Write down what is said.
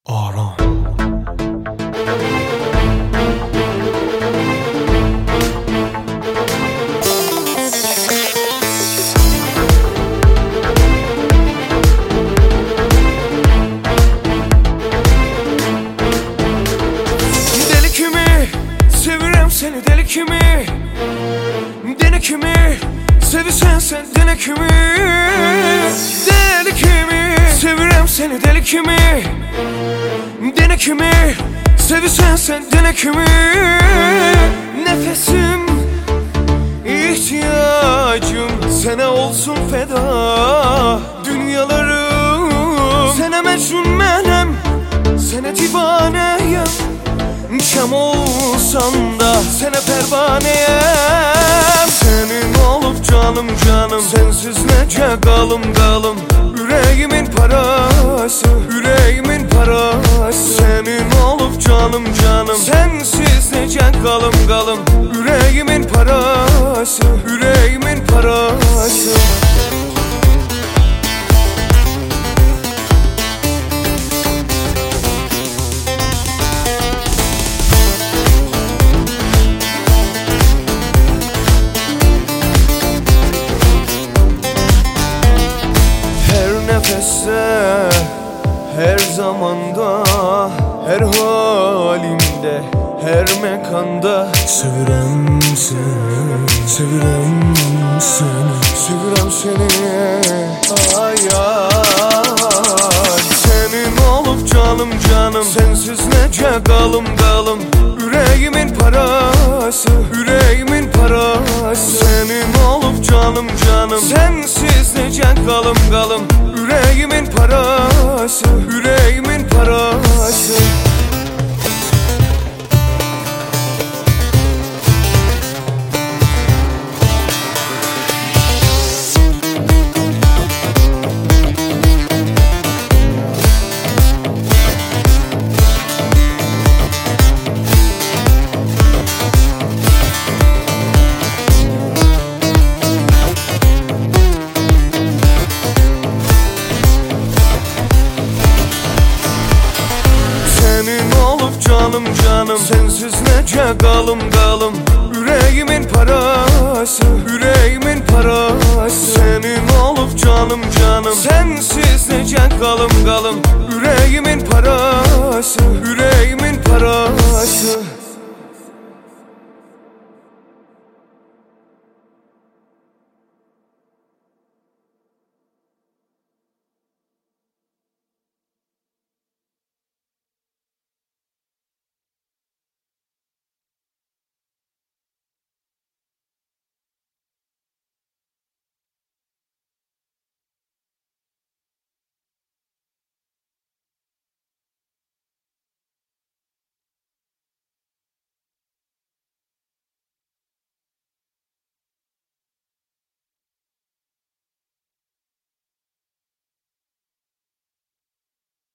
Aran. Deli kimi sevirem seni, deli kimi, deli kimi sevirsen sen, deli kimi, deli kimi sevirem seni, deli kimi, deli kimi sevirsen sen, deli kimi. Nefesim, ihtiyacım sana olsun feda. Dünyalarım sana mecnun menem, sana divaneyim. Şam olsam da sana pervaneyim. Senin olup canım canım, sensiz nece kalım kalım. Yüreğimin parası, yüreğimin parası. Senin olup canım canım, sensiz nece kalım kalım. Yüreğimin parası, yüreğimin parası. Nefeste, her zamanda, her halimde, her mekanda sevirem seni, sevirem seni, sevirem seni. Ay ay, senin olup canım canım, sensiz nece kalım kalım. Yüreğimin parası, yüreğimin parası. Senin olup canım canım, sensiz nece kalım kalım. Yüreğimin parası, yüreğimin parası. Senin olup canım canım, sensiz nece kalım kalım. Yüreğimin parası, yüreğimin parası. Senin olup canım canım, sensiz nece kalım kalım. Yüreğimin parası, yüreğimin parası.